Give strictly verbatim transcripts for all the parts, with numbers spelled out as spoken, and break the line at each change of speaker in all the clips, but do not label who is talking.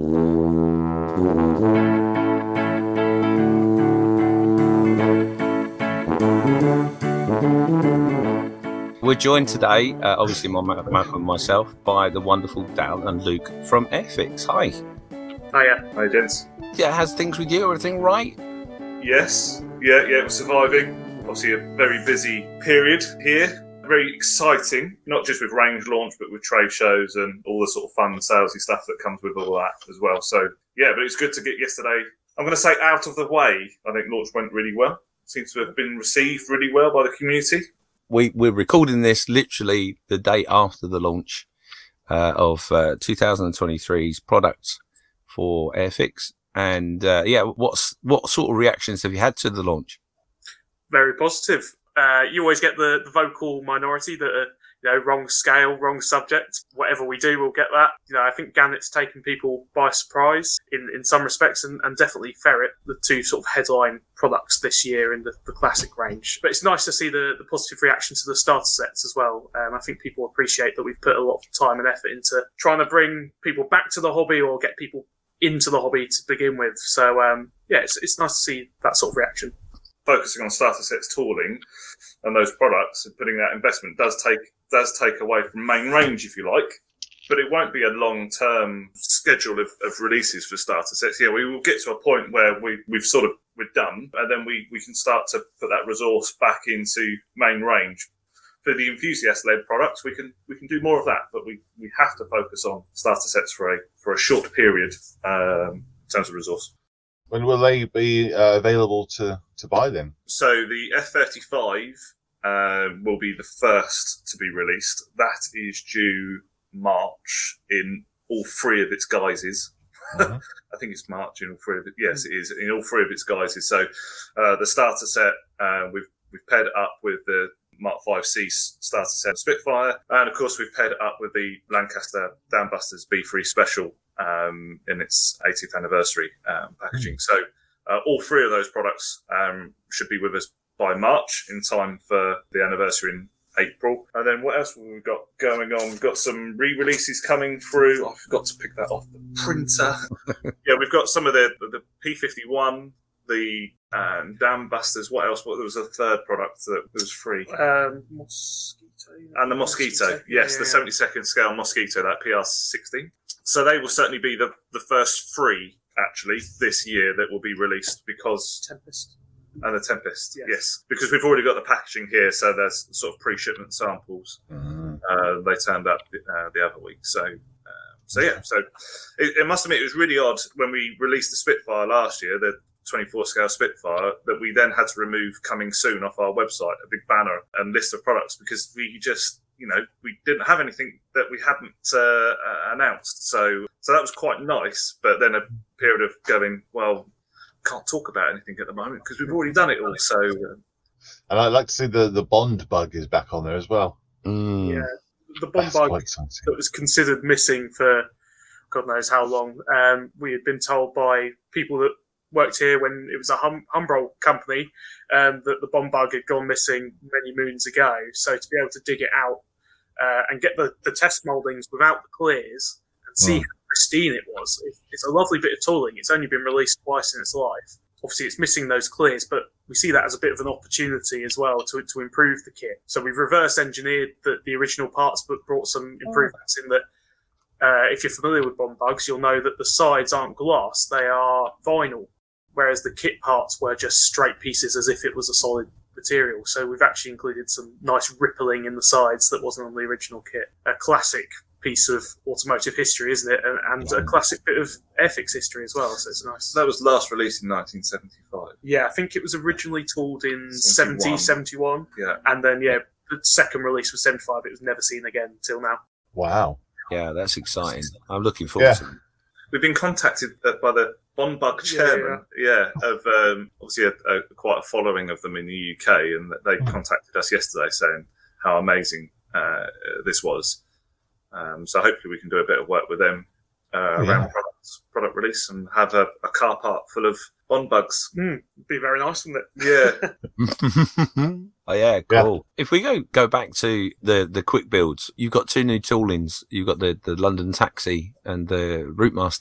We're joined today, uh, obviously my Malcolm and myself, by the wonderful Dal and Luke from Airfix. Hi.
Hiya.
Hi, gents.
Yeah, how's things with you? Everything right?
Yes. Yeah, yeah, we're surviving. Obviously a very busy period here. Very exciting, not just with range launch, but with trade shows and all the sort of fun, salesy stuff that comes with all that as well. So, yeah, but it's good to get yesterday, I'm going to say, out of the way. I think launch went really well. Seems to have been received really well by the community.
We, we're recording this literally the day after the launch uh, of uh, twenty twenty-three's products for Airfix. And, uh, yeah, what's what sort of reactions have you had to the launch?
Very positive. Uh, you always get the, the vocal minority that are, you know, wrong scale, wrong subject. Whatever we do, we'll get that. You know, I think Gannett's taken people by surprise in, in some respects, and, and definitely Ferret, the two sort of headline products this year in the, the classic range. But it's nice to see the, the positive reaction to the starter sets as well. Um, I think people appreciate that we've put a lot of time and effort into trying to bring people back to the hobby or get people into the hobby to begin with. So, um, yeah, it's, it's nice to see that sort of reaction.
Focusing on starter sets tooling and those products and putting that investment does take does take away from main range, if you like, but it won't be a long-term schedule of, of releases for starter sets. Yeah, we will get to a point where we, we've sort of, we're done, and then we, we can start to put that resource back into main range. For the enthusiast-led products, we can we can do more of that, but we, we have to focus on starter sets for a for a short period um, in terms of resource.
When will they be uh, available to, to buy then?
So the F thirty-five uh, will be the first to be released. That is due March in all three of its guises. Mm-hmm. I think it's March in all three of it. Yes, it is in all three of its guises. So uh, the starter set, uh, we've we've paired it up with the Mark five C starter set Spitfire, and of course we've paired it up with the Lancaster Dambusters B three Special um, in its eightieth anniversary um, packaging. So uh, all three of those products um, should be with us by March, in time for the anniversary in April. And then what else have we got going on? We've got some re-releases coming through. Oh, I forgot to pick that off the printer. Yeah, we've got some of the the P fifty-one, the um, Dambusters. What else? What, there was a third product that was free.
Um, Mosquito.
And the Mosquito. Mosquito. Yes, yeah, the seventy-second scale Mosquito, that P R sixteen. So they will certainly be the, the first three, actually, this year that will be released, because...
Tempest.
And the Tempest, yes. yes. Because we've already got the packaging here, so there's sort of pre-shipment samples. Mm. Uh, they turned up uh, the other week. So, uh, so yeah. So it, it must admit, it was really odd when we released the Spitfire last year, the twenty-four scale Spitfire, that we then had to remove coming soon off our website, a big banner and list of products, because we just, you know, we didn't have anything that we hadn't uh, uh, announced. So, so that was quite nice. But then a period of going, well, can't talk about anything at the moment because we've already done it all. So, uh,
and I'd like to see the, the Bond bug is back on there as well.
Mm.
Yeah, the Bond bug that was considered missing for God knows how long. Um, we had been told by people that worked here when it was a hum- Humbrol company um, that the Bond bug had gone missing many moons ago. So to be able to dig it out uh, and get the, the test mouldings without the clears and see mm. how pristine it was. It's a lovely bit of tooling. It's only been released twice in its life. Obviously, it's missing those clears, but we see that as a bit of an opportunity as well to to improve the kit. So we've reverse engineered the, the original parts, but brought some improvements in that. Uh, if you're familiar with Bond bugs, you'll know that the sides aren't glass; they are vinyl, whereas the kit parts were just straight pieces, as if it was a solid material. So we've actually included some nice rippling in the sides that wasn't on the original kit. A classic piece of automotive history, isn't it? And, and a classic bit of Airfix history as well, so it's nice.
That was last released in nineteen seventy-five.
Yeah, I think it was originally tooled in seventy, seventy-one.
Yeah.
And then, yeah, the second release was seventy-five. It was never seen again till now.
Wow.
Yeah, that's exciting. I'm looking forward
yeah.
to it.
We've been contacted by the Bond Bug chairman, yeah, yeah. yeah of um, obviously a, a, quite a following of them in the U K, and they contacted us yesterday saying how amazing uh, this was. Um, so hopefully we can do a bit of work with them uh,
yeah.
around products, product release, and have a, a car park full of Bond bugs.
Mm, be very nice, wouldn't it?
Yeah.
Oh yeah, cool. Yeah. If we go go back to the, the quick builds, you've got two new toolings. You've got the, the London Taxi and the Route Master.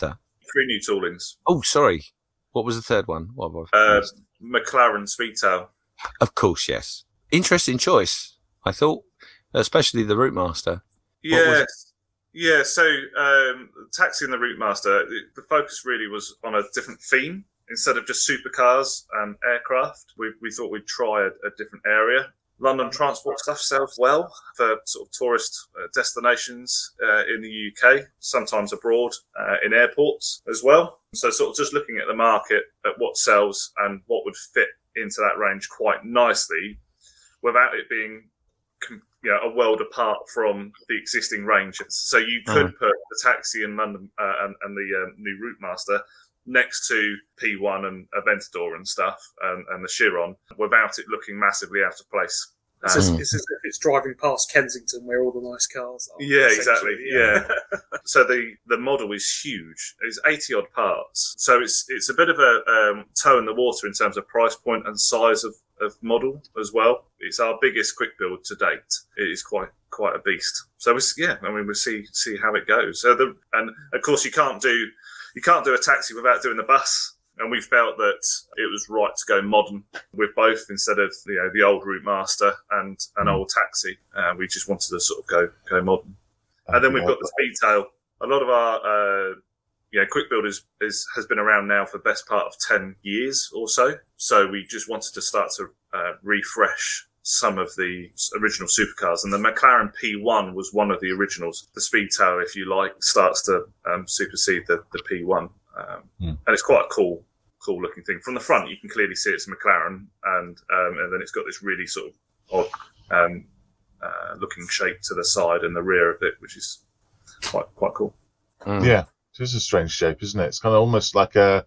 three new toolings.
Oh, sorry. What was the third one? What have I
uh, McLaren Speedtail.
Of course, yes. Interesting choice, I thought, especially the Routemaster.
Yeah, yeah. So um, Taxi and the Routemaster, the focus really was on a different theme. Instead of just supercars and aircraft, we, we thought we'd try a, a different area. London transport stuff sells well for sort of tourist uh, destinations uh, in the U K, sometimes abroad uh, in airports as well. So sort of just looking at the market, at what sells and what would fit into that range quite nicely without it being you know, a world apart from the existing ranges. So you could mm. put the Taxi in London uh, and, and the um, new Routemaster next to P one and Aventador and stuff, and, and the Chiron, without it looking massively out of place.
It's, um, as, it's as if it's driving past Kensington, where all the nice cars are.
Yeah, exactly. Yeah. yeah. So the, the model is huge. It's eighty odd parts. So it's it's a bit of a um, toe in the water in terms of price point and size of, of model as well. It's our biggest quick build to date. It is quite quite a beast. So we yeah, I mean we'll see see how it goes. So the and of course you can't do. You can't do a Taxi without doing the bus, and we felt that it was right to go modern with both instead of you know the old Routemaster and an old Taxi. Uh, we just wanted to sort of go go modern. And then we've got the Speedtail. A lot of our uh, you know quick build is, is has been around now for the best part of ten years or so. So we just wanted to start to uh, refresh some of the original supercars, and the McLaren P one was one of the originals. The Speedtail, if you like, starts to um, supersede the, the P one, um, mm. and it's quite a cool, cool looking thing. From the front, you can clearly see it's a McLaren, and um, and then it's got this really sort of odd um, uh, looking shape to the side and the rear of it, which is quite quite cool.
Mm. Yeah, it is a strange shape, isn't it? It's kind of almost like a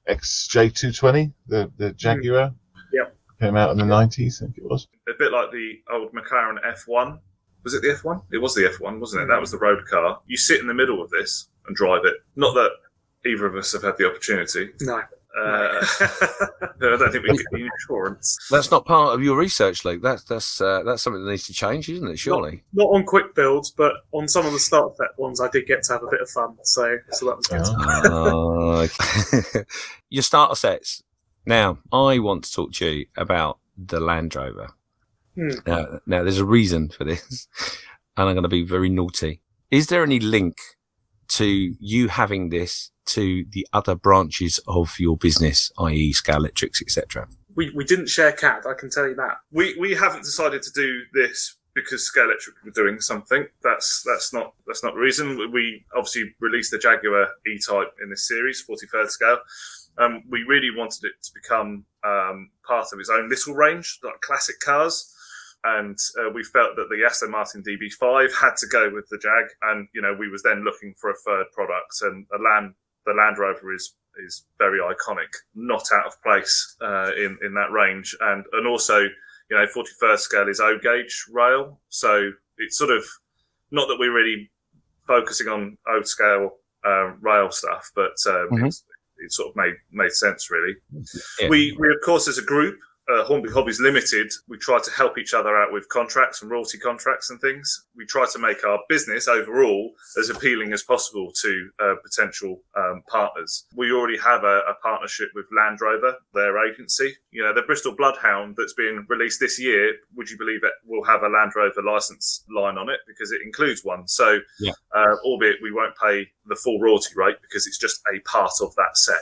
X J two twenty, the the Jaguar. Mm.
Yeah.
Came out in the nineties, I think it was.
A bit like the old McLaren F one. Was it the F one? It was the F one, wasn't it? That was the road car. You sit in the middle of this and drive it. Not that either of us have had the opportunity.
No.
Uh, no, I don't think we get the insurance.
That's not part of your research, Luke. That's that's uh, that's something that needs to change, isn't it? Surely.
Not, not on quick builds, but on some of the start set ones, I did get to have a bit of fun. So, so that was good.
Oh. Okay. Your starter sets. Now, I want to talk to you about the Land Rover.
Hmm.
Now, now, there's a reason for this, and I'm going to be very naughty. Is there any link to you having this to the other branches of your business, that is. Scalextric, et cetera?
We we didn't share C A D, I can tell you that.
We we haven't decided to do this because Scalextric were doing something. That's that's not that's not the reason. We obviously released the Jaguar E-Type in this series, forty-third scale. Um, we really wanted it to become um, part of its own little range, like classic cars. And uh, we felt that the Aston Martin D B five had to go with the Jag. And, you know, we was then looking for a third product. And the Land, the Land Rover is is very iconic, not out of place uh, in, in that range. And, and also, you know, forty-first scale is O-gauge rail. So it's sort of, not that we're really focusing on O-scale uh, rail stuff, but um, mm-hmm. it's, it sort of made made sense, really. Yeah. We, we, of course, as a group, uh, Hornby Hobbies Limited, we try to help each other out with contracts and royalty contracts and things. We try to make our business overall as appealing as possible to uh, potential um, partners. We already have a, a partnership with Land Rover, their agency. You know, the Bristol Bloodhound that's being released this year, would you believe it will have a Land Rover license line on it because it includes one. So,
yeah.
uh, albeit we won't pay the full royalty rate because it's just a part of that set.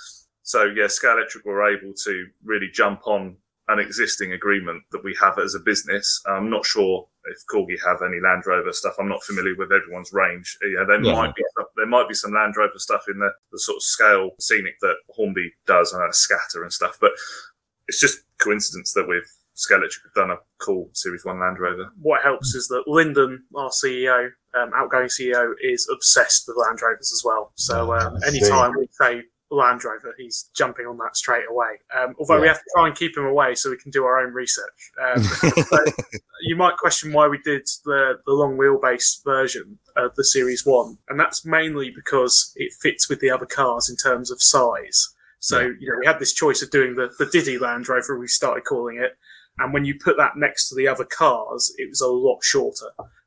So, yeah, Scalextric were able to really jump on an existing agreement that we have as a business. I'm not sure if Corgi have any Land Rover stuff. I'm not familiar with everyone's range. Yeah, there yeah. might be there might be some Land Rover stuff in the, the sort of scale scenic that Hornby does, and uh, scatter and stuff. But it's just coincidence that we've Scalextric have done a cool Series One Land Rover.
What helps is that Lyndon, our C E O, um, outgoing C E O, is obsessed with Land Rovers as well. So um, anytime we say Land Rover, he's jumping on that straight away. Um, although yeah. we have to try and keep him away so we can do our own research. Um, so you might question why we did the, the long wheelbase version of the Series One, and that's mainly because it fits with the other cars in terms of size. So yeah. you know, we had this choice of doing the, the Diddy Land Rover, we started calling it, and when you put that next to the other cars, it was a lot shorter.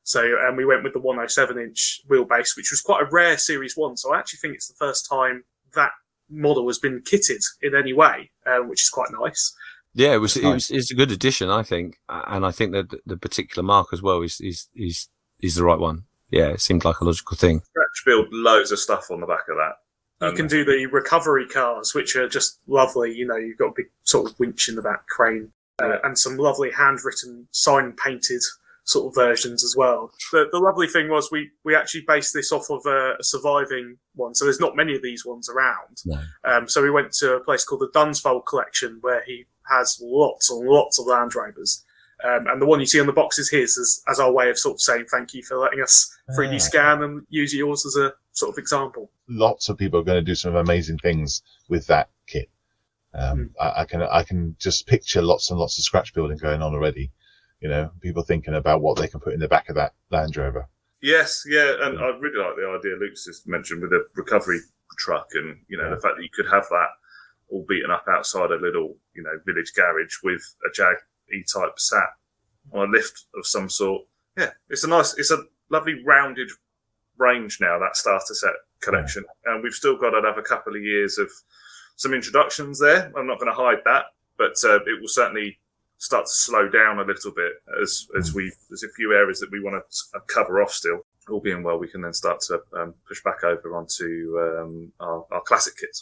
So, and we went with the one oh seven inch wheelbase, which was quite a rare Series one. So I actually think it's the first time that model has been kitted in any way, um, which is quite nice.
Yeah, it was, it was it's a good addition, I think, and I think that the particular mark as well is is is is the right one. Yeah, it seemed like a logical thing.
Scratch build loads of stuff on the back of that.
You
Um,
can do the recovery cars, which are just lovely. You know, you've got a big sort of winch in the back, crane, uh, and some lovely handwritten, sign painted sort of versions as well. The, the lovely thing was we, we actually based this off of a, a surviving one. So there's not many of these ones around.
No.
Um, so we went to a place called the Dunsfold Collection, where he has lots and lots of Land Rovers. Um, and the one you see on the box is his, as, as our way of sort of saying thank you for letting us three D
Ah.
scan and use yours as a sort of example.
Lots of people are going to do some amazing things with that kit. Um,
Mm.
I, I can I can just picture lots and lots of scratch building going on already. You know, people thinking about what they can put in the back of that Land Rover.
Yes, yeah, and I really like the idea Luke's just mentioned with the recovery truck, and you know
Yeah.
the fact that you could have that all beaten up outside a little, you know, village garage with a Jag E-Type sat on a lift of some sort. Yeah, it's a nice, it's a lovely rounded range now, that starter set collection, and we've still got another couple of years of some introductions there. I'm not going to hide that, but uh, it will certainly start to slow down a little bit as as we there's a few areas that we want to cover off still. All being well, we can then start to um, push back over onto um, our, our classic kits.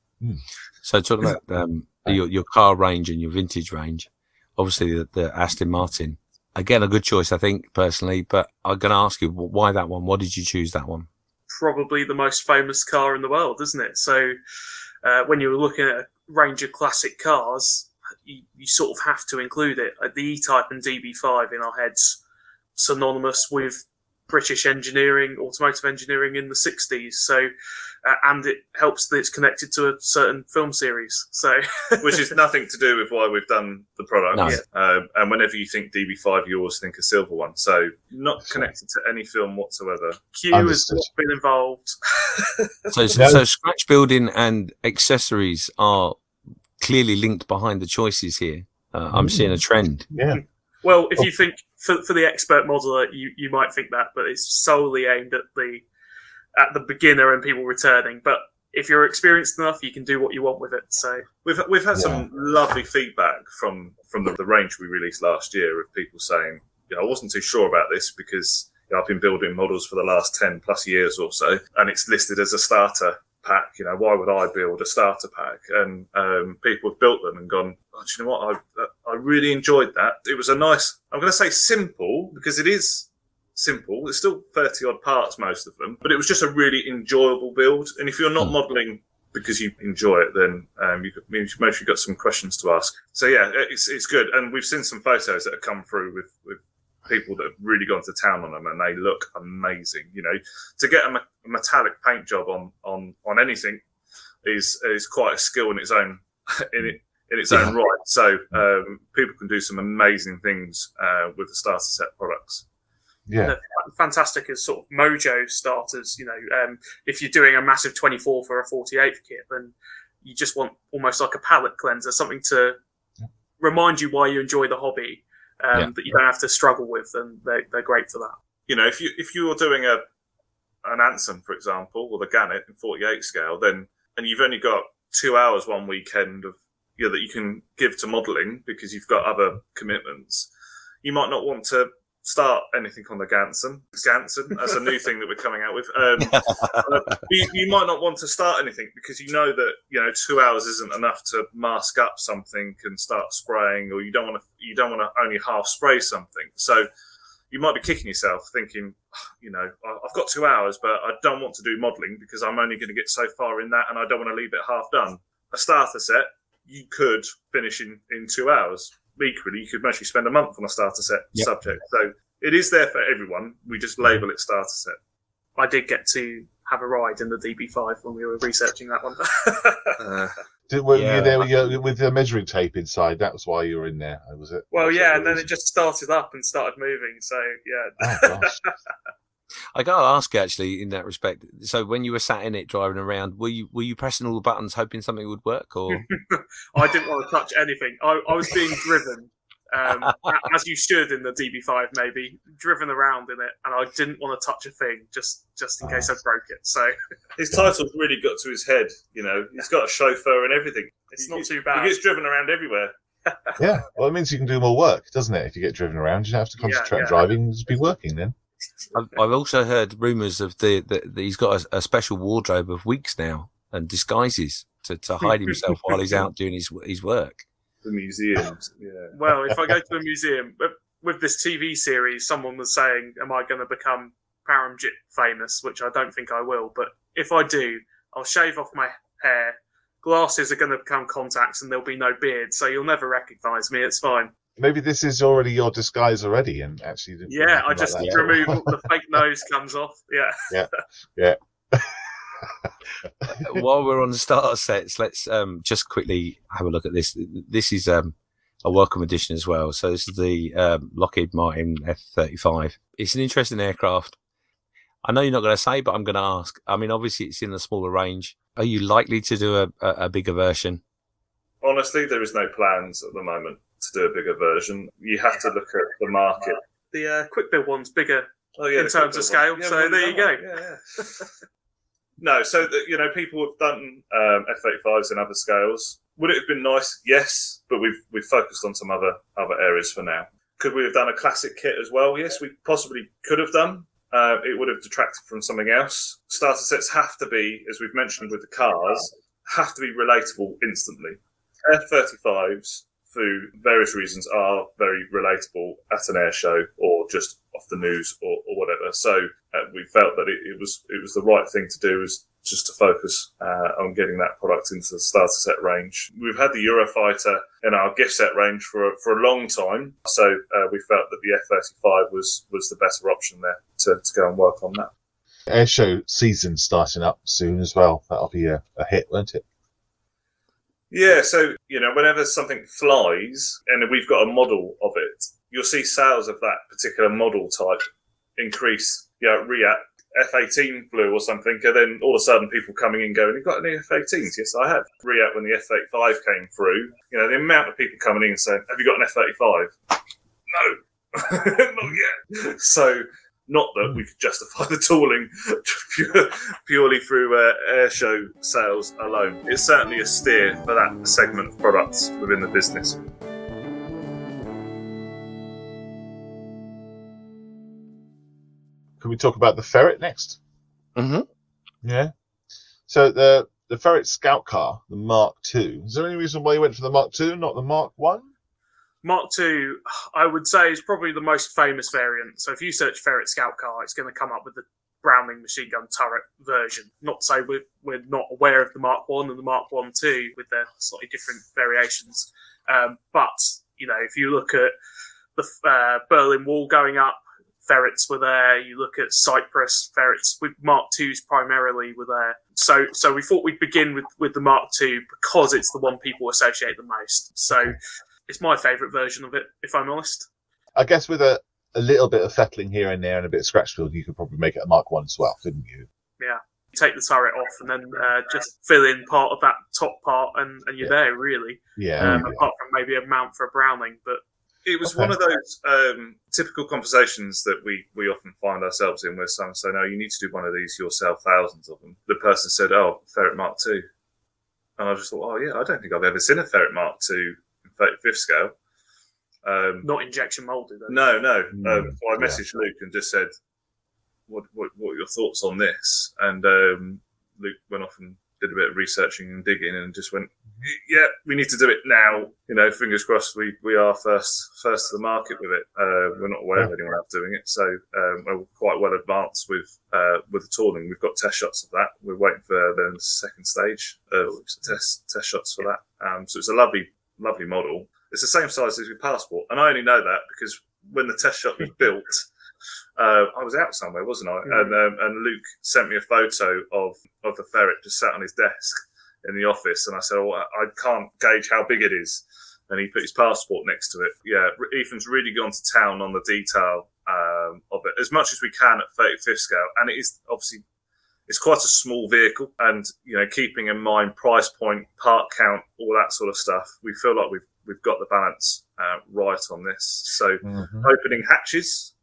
So talking about um, your your car range and your vintage range, obviously the, the Aston Martin, again a good choice I think personally. But I'm going to ask you why that one. Why did you choose that one?
Probably the most famous car in the world, isn't it? So uh, when you're looking at a range of classic cars, you, you sort of have to include it. Like the E-Type and D B five in our heads, synonymous with British engineering, automotive engineering in the sixties. So, uh, and it helps that it's connected to a certain film series. So,
Which is nothing to do with why we've done the product.
No.
Um, and whenever you think D B five, you always think a silver one. So not connected to any film whatsoever.
Q has
Understood.
not been involved.
So so, so scratch building and accessories are clearly linked behind the choices here. Uh, I'm seeing a trend.
Yeah.
Well, if you think for, for the expert modeler, you, you might think that, but it's solely aimed at the at the beginner and people returning. But if you're experienced enough, you can do what you want with it. So
We've we've had
Yeah.
some lovely feedback from from the, the range we released last year of people saying, you know, I wasn't too sure about this because you know, I've been building models for the last ten plus years or so, and it's listed as a starter pack. You know, why would I build a starter pack? And um, people have built them and gone, oh, do you know what? I I really enjoyed that. It was a nice. I'm going to say simple because it is simple. There's still thirty odd parts, most of them, but it was just a really enjoyable build. And if you're not
Hmm.
modelling because you enjoy it, then um, you've most you've got some questions to ask. So yeah, it's it's good. And we've seen some photos that have come through with with people that have really gone to town on them, and they look amazing. You know, to get a, me- a metallic paint job on on on anything is is quite a skill in its own in it in its
Yeah.
own right. So um, people can do some amazing things uh, with the starter set products.
Yeah.
they're fantastic as sort of mojo starters. You know, um, if you're doing a massive twenty-four for a forty-eight kit, then you just want almost like a palate cleanser, something to remind you why you enjoy the hobby, um,
Yeah.
that you don't have to struggle with, and they're, they're great for that.
You know, if you if you're doing a an Anson, for example, or the Gannet in forty-eight scale, then and you've only got two hours one weekend of you know, that you can give to modelling because you've got other commitments, you might not want to start anything on the Ganson. Ganson, that's a new thing that we're coming out with. Um, uh, you, you might not want to start anything because you know that you know two hours isn't enough to mask up something and start spraying, or you don't want to you don't want to only half spray something. So you might be kicking yourself thinking, you know, I've got two hours, but I don't want to do modelling because I'm only going to get so far in that, and I don't want to leave it half done. A starter set, you could finish in, in two hours. Equally, you could actually spend a month on a starter set
Yep.
subject. So it is there for everyone. We just label it starter set.
I did get to have a ride in the D B five when we were researching that one.
Uh,
Did, were
Yeah.
you there with, your, with the measuring tape inside? That was why you were in there, was it?
Well,
That's
yeah,
what
and then
was.
it just started up and started moving. So, yeah.
Oh, gosh.
I got to ask you actually in that respect. So when you were sat in it driving around, were you were you pressing all the buttons hoping something would work, or
I didn't want to touch anything. I, I was being driven, um, as you should in the D B five, maybe driven around in it, and I didn't want to touch a thing just just in case I broke it. So
his title's really got to his head. You know, he's got a chauffeur and everything.
It's
he
not
gets,
too bad.
He gets driven around everywhere.
Yeah, well, it means you can do more work, doesn't it? If you get driven around, you don't have to concentrate
yeah, yeah.
on driving and just be working then.
I've, I've also heard rumours of the, the, the he's got a, a special wardrobe of wigs now and disguises to, to hide himself while he's out doing his his work.
The museums, yeah.
Well, if I go to a museum with, with this T V series, someone was saying, "Am I going to become Paramjit famous?" Which I don't think I will, but if I do, I'll shave off my hair. Glasses are going to become contacts, and there'll be no beard, so you'll never recognise me. It's fine.
Maybe this is already your disguise already, and actually, didn't
Yeah, I just
like
remove the fake nose comes off. Yeah,
yeah, yeah.
While we're on the starter sets, let's um, just quickly have a look at this. This is um, a welcome addition as well. So this is the um, Lockheed Martin F thirty-five. It's an interesting aircraft. I know you're not going to say, but I'm going to ask. I mean, obviously, it's in the smaller range. Are you likely to do a, a, a bigger version?
Honestly, there is no plans at the moment to do a bigger version. You have to look at the market.
The uh, quick build one's bigger
oh, yeah,
in terms of scale, yeah, so there you go.
Yeah, yeah. No, so, the, you know, people have done um, F thirty-fives in other scales. Would it have been nice? Yes, but we've we've focused on some other, other areas for now. Could we have done a classic kit as well? Yes, we possibly could have done. Uh, it would have detracted from something else. Starter sets have to be, as we've mentioned with the cars, have to be relatable instantly. F thirty-fives, for various reasons, are very relatable at an air show or just off the news or, or whatever. So uh, we felt that it, it was it was the right thing to do, was just to focus uh, on getting that product into the starter set range. We've had the Eurofighter in our gift set range for a, for a long time, so uh, we felt that the F thirty-five was was the better option there to, to go and work on that.
Air show season starting up soon as well. That'll be a, a hit, won't it?
Yeah, so, you know, whenever something flies and we've got a model of it, you'll see sales of that particular model type increase. You know, React F eighteen flew or something, and then all of a sudden people coming in going, "You've got any F eighteens?" Yes, I have. React, when the F thirty-five came through, you know, the amount of people coming in and saying, "Have you got an F thirty-five?" No, not yet. So, not that we could justify the tooling purely through uh, air show sales alone. It's certainly a steer for that segment of products within the business.
Can we talk about the Ferret next?
Mm-hmm.
Yeah. So the the Ferret Scout car, the Mark two. Is there any reason why you went for the Mark two, not the Mark one?
Mark two, I would say, is probably the most famous variant. So if you search Ferret Scout car, it's going to come up with the Browning machine gun turret version. Not to say we're, we're not aware of the Mark one and the Mark one two with their slightly different variations. Um, but, you know, if you look at the uh, Berlin Wall going up, Ferrets were there. You look at Cyprus, Ferrets with Mark twos primarily were there. So so we thought we'd begin with, with the Mark two because it's the one people associate the most. So it's my favourite version of it, if I'm honest.
I guess with a, a little bit of fettling here and there and a bit of scratch build, you could probably make it a Mark one as well, couldn't you?
Yeah. Take the turret off and then uh, just fill in part of that top part and, and you're yeah. there, really.
Yeah,
um,
yeah.
Apart from maybe a mount for a Browning, but
it was
okay.
one of those um, typical conversations that we, we often find ourselves in where someone say, "No, you need to do one of these yourself, thousands of them." The person said, "Oh, Ferret Mark two." And I just thought, oh, yeah, I don't think I've ever seen a Ferret Mark two in thirty-fifth scale. Um,
Not injection moulded, though.
No, no.
Mm,
um, so I messaged
yeah.
Luke and just said, what, what, what are your thoughts on this? And um, Luke went off and did a bit of researching and digging and just went, yeah, we need to do it now. You know, fingers crossed we, we are first first to the market with it. Uh, we're not aware of anyone else doing it. So um, we're quite well advanced with uh, with the tooling. We've got test shots of that. We're waiting for the second stage of test, test shots for that. Um, so it's a lovely, lovely model. It's the same size as your Passport. And I only know that because when the test shot was built, Uh, I was out somewhere, wasn't I? Mm. And um, and Luke sent me a photo of, of the Ferret just sat on his desk in the office. And I said, oh, I can't gauge how big it is. And he put his Passport next to it. Yeah, Ethan's really gone to town on the detail um, of it, as much as we can at thirty-fifth scale. And it is obviously, it's quite a small vehicle. And, you know, keeping in mind price point, part count, all that sort of stuff, we feel like we've we've got the balance uh, right on this. So
Mm-hmm.
opening hatches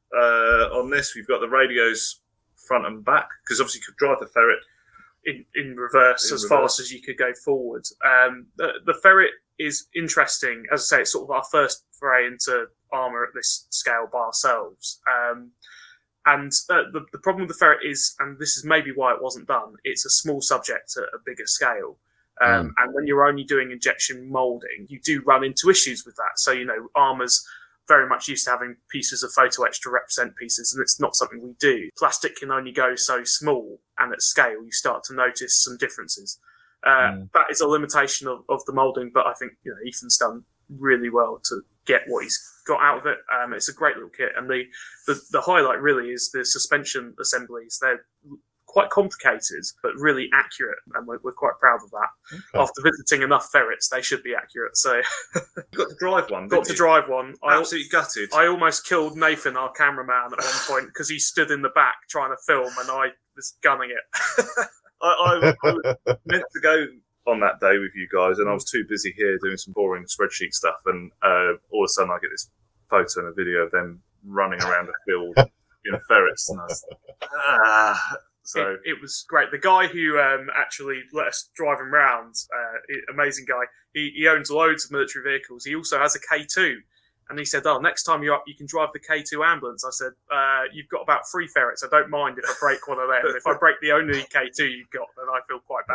uh, on this, we've got the radios front and back, because obviously you could drive the Ferret
in, in reverse
In
as
reverse.
fast as you could go forward. Um, the, the Ferret is interesting. As I say, it's sort of our first foray into armour at this scale by ourselves. Um, and uh, the, the problem with the Ferret is, and this is maybe why it wasn't done, it's a small subject at a bigger scale. Um, mm. And when you're only doing injection moulding, you do run into issues with that. So, you know, armour's very much used to having pieces of photo etch to represent pieces, and it's not something we do. Plastic can only go so small, and at scale you start to notice some differences. Uh, mm. That is a limitation of, of the moulding, but I think, you know, Ethan's done really well to get what he's got out of it. Um, it's a great little kit, and the, the, the highlight really is the suspension assemblies. They're quite complicated, but really accurate, and we're, we're quite proud of that. Okay. After visiting enough ferrets, they should be accurate. So,
you got to drive one.
Got to
you?
drive one.
Absolutely I, gutted.
I almost killed Nathan, our cameraman, at one point because he stood in the back trying to film, and I was gunning it.
I, I, I was meant to go on that day with you guys, and I was too busy here doing some boring spreadsheet stuff, and uh, all of a sudden I get this photo and a video of them running around a field in ferrets, and I was ah. So
it, it was great. The guy who um, actually let us drive him around, uh, amazing guy. He, he owns loads of military vehicles. He also has a K two, and he said, "Oh, next time you're up, you can drive the K two ambulance." I said, uh, "You've got about three ferrets. I don't mind if I break one of them. If I break the only K two you've got, then I feel quite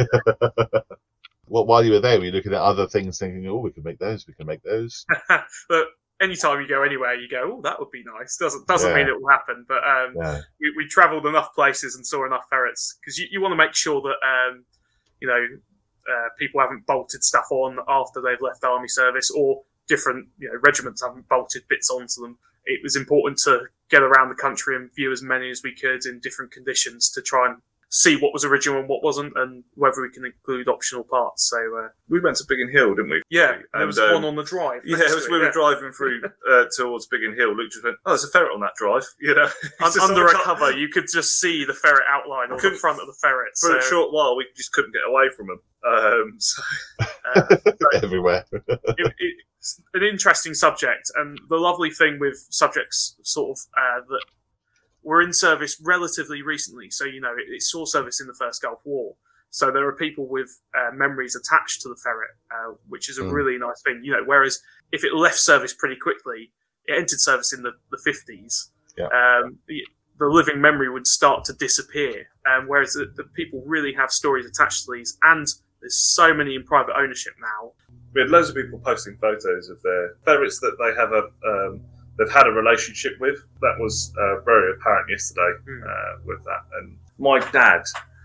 bad."
Well, while you were there, were you looking at other things, thinking, "Oh, we can make those. We can make those."
But anytime you go anywhere, you go, "Oh, that would be nice." Doesn't doesn't
Yeah.
mean it will happen, but um,
Yeah.
we, we travelled enough places and saw enough ferrets, because you, you want to make sure that um, you know uh, people haven't bolted stuff on after they've left army service, or different you know regiments haven't bolted bits onto them. It was important to get around the country and view as many as we could in different conditions to try and see what was original and what wasn't, and whether we can include optional parts. So uh,
we went to Biggin Hill, didn't we?
yeah, there
And,
was
um,
one on the drive.
Yeah,
next
it was
to
we
it,
were
yeah.
driving through uh, towards Biggin Hill. Luke just went, "Oh, there's a ferret on that drive." You know,
Un-
It's just
under
on
a
the-
cover, you could just see the ferret outline on the
Couldn't-
front of the ferret.
For
So,
a short while, we just couldn't get away from them. Um, so
uh,
Everywhere.
it, it's an interesting subject, and the lovely thing with subjects, sort of uh, that were in service relatively recently. So you know, it, it saw service in the first Gulf War. So there are people with uh, memories attached to the ferret, uh, which is a
Mm.
really nice thing. You know, whereas if it left service pretty quickly, it entered service in the, the fifties.
Yeah.
Um, the, the living memory would start to disappear. Um, whereas the, the people really have stories attached to these, and there's so many in private ownership now.
we had loads of people posting photos of their ferrets that they have a um, they've had a relationship with. That was uh, very apparent yesterday
Mm.
uh, with that. And my dad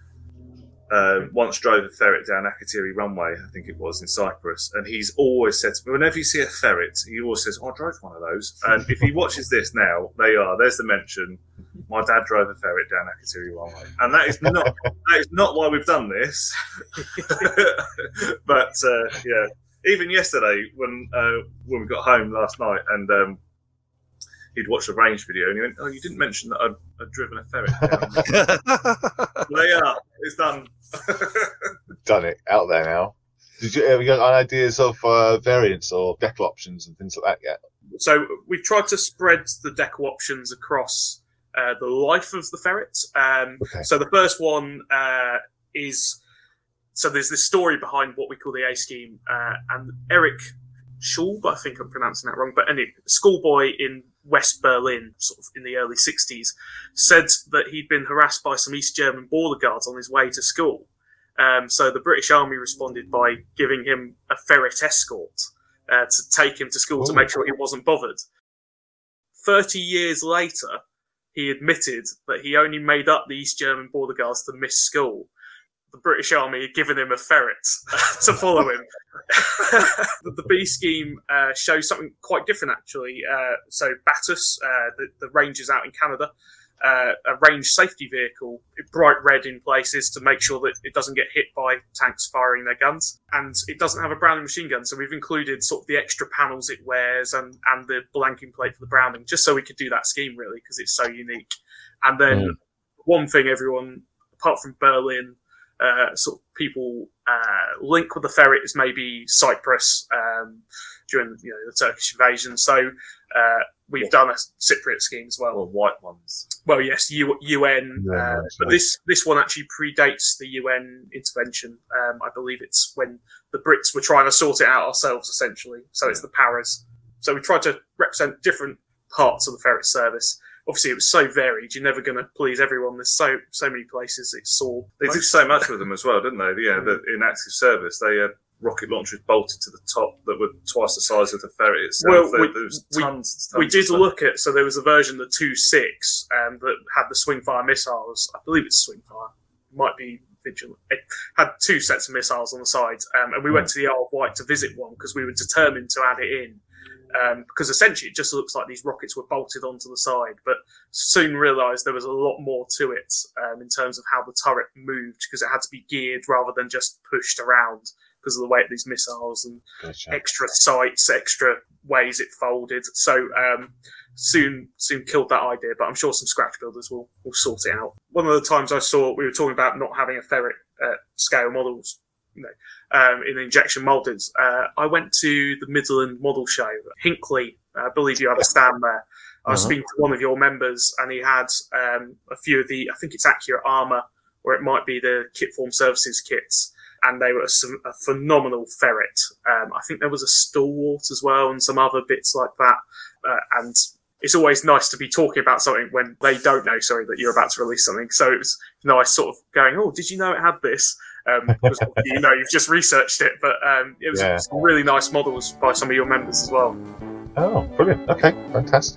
uh, once drove a ferret down Akatiri Runway, I think it was, in Cyprus, and he's always said to me, whenever you see a ferret, he always says, "Oh, I drove one of those." And if he watches this now, they are. There's the mention. My dad drove a ferret down Akatiri Runway, and that is not that is not why we've done this. But uh, yeah, even yesterday when uh, when we got home last night, and um, he'd watched a range video, and he went, "Oh, you didn't mention that I'd, I'd driven a ferret down." They are. It's done.
Done it. Out there now. Did you, have you got ideas of uh, variants or decal options and things like that yet?
So we've tried to spread the decal options across uh, the life of the ferret. Um,
Okay.
So the first one uh, is, so there's this story behind what we call the A scheme, uh, and Eric Schulb, I think I'm pronouncing that wrong, but anyway, a schoolboy in West Berlin, sort of in the early sixties, said that he'd been harassed by some East German border guards on his way to school. Um, so the British Army responded by giving him a ferret escort uh, to take him to school to
Ooh.
make sure he wasn't bothered. Thirty years later, he admitted that he only made up the East German border guards to miss school. The British Army had given him a ferret to follow him. the, the B scheme uh, shows something quite different, actually. Uh, so Batus, uh, the, the Rangers out in Canada, uh, a range safety vehicle, bright red in places to make sure that it doesn't get hit by tanks firing their guns. And it doesn't have a Browning machine gun, so we've included sort of the extra panels it wears and, and the blanking plate for the Browning, just so we could do that scheme, really, because it's so unique. And then
Mm.
one thing everyone, apart from Berlin, uh, sort of people uh, link with the ferret is maybe Cyprus um, during you know the Turkish invasion. So uh, we've done a Cypriot scheme as well.
Or white ones.
Well, yes, U- UN,
Yeah,
uh,
that's
but
right.
this this one actually predates the U N intervention. Um, I believe it's when the Brits were trying to sort it out ourselves, essentially. So it's the Paras. So we tried to represent different parts of the ferret service. Obviously, it was so varied. You're never going to please everyone. There's so so many places it saw.
They did so much with them as well, didn't they? Yeah, the, in active service, they had rocket launchers bolted to the top that were twice the size of the ferret itself.
Well,
there,
we,
there was
we,
tons, tons
we
of
did
stuff.
look at, so there was a version, the two six, um, that had the Swingfire missiles. I believe it's Swingfire. Might be Vigilant. It had two sets of missiles on the side. Um, and we went to the Isle of Wight to visit one because we were determined to add it in. Um, because essentially it just looks like these rockets were bolted onto the side, but soon realised there was a lot more to it um, in terms of how the turret moved, because it had to be geared rather than just pushed around because of the weight of these missiles and
Gotcha.
extra sights, extra ways it folded. So um, soon soon killed that idea, but I'm sure some scratch builders will, will sort it out. One of the times I saw, we were talking about not having a ferret uh, scale models, you know, um, in injection moulded. Uh, I went to the Midland Model Show, Hinckley. I believe you have a stand there. I was
Uh-huh.
speaking to one of your members, and he had um, a few of the, I think it's Accurate Armour, or it might be the Kitform Services kits, and they were some, a phenomenal ferret. Um, I think there was a Stalwart as well, and some other bits like that. Uh, and it's always nice to be talking about something when they don't know, sorry, that you're about to release something. So it was nice sort of going, oh, did you know it had this? Um, because you know, you've just researched it, but um, it was
Yeah.
some really nice models by some of your members as well.
Oh, brilliant. Okay, fantastic.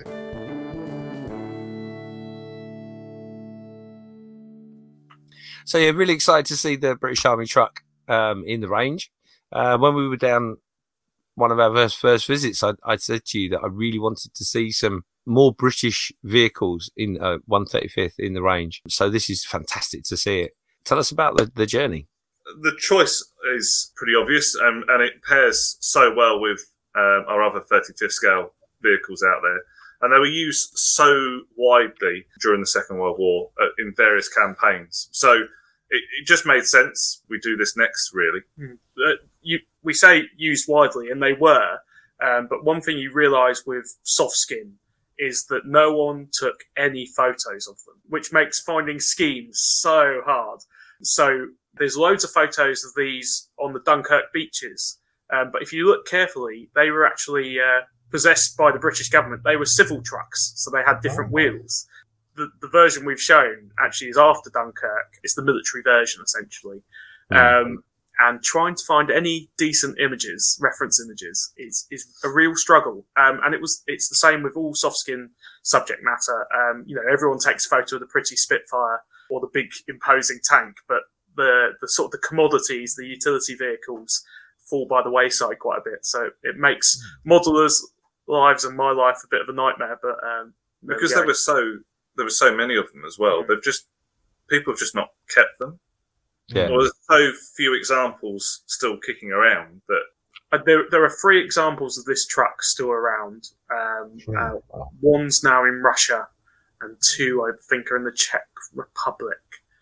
So yeah, really excited to see the British Army truck um, in the range. Uh, when we were down one of our first, first visits, I, I said to you that I really wanted to see some more British vehicles in uh, one thirty-fifth in the range. So this is fantastic to see it. Tell us about the, the journey.
The choice is pretty obvious, and, and it pairs so well with um, our other thirty-fifth scale vehicles out there. And they were used so widely during the Second World War uh, in various campaigns. So it, it just made sense. We do this next, really.
Mm. Uh, you, we say used widely, and they were. Um, but one thing you realise with soft skin is that no one took any photos of them, which makes finding schemes so hard. So there's loads of photos of these on the Dunkirk beaches. Um, but if you look carefully, they were actually uh, possessed by the British government. They were civil trucks, so they had different
Oh.
wheels. The, the version we've shown actually is after Dunkirk. It's the military version, essentially.
Mm.
Um, and trying to find any decent images, reference images, is is a real struggle. Um, and it was it's the same with all soft skin subject matter. Um, you know, everyone takes a photo of the pretty Spitfire or the big imposing tank, but the the sort of the commodities, the utility vehicles, fall by the wayside quite a bit. So it makes modelers' lives and my life a bit of a nightmare. But um, there we
Because
go.
there were so there were so many of them as well. They've just people have just not kept them.
Yeah.
Or there's so few examples still kicking around that
Uh, there, there are three examples of this truck still around. Um, uh,
Wow.
one's now in Russia, and two, I think, are in the Czech Republic.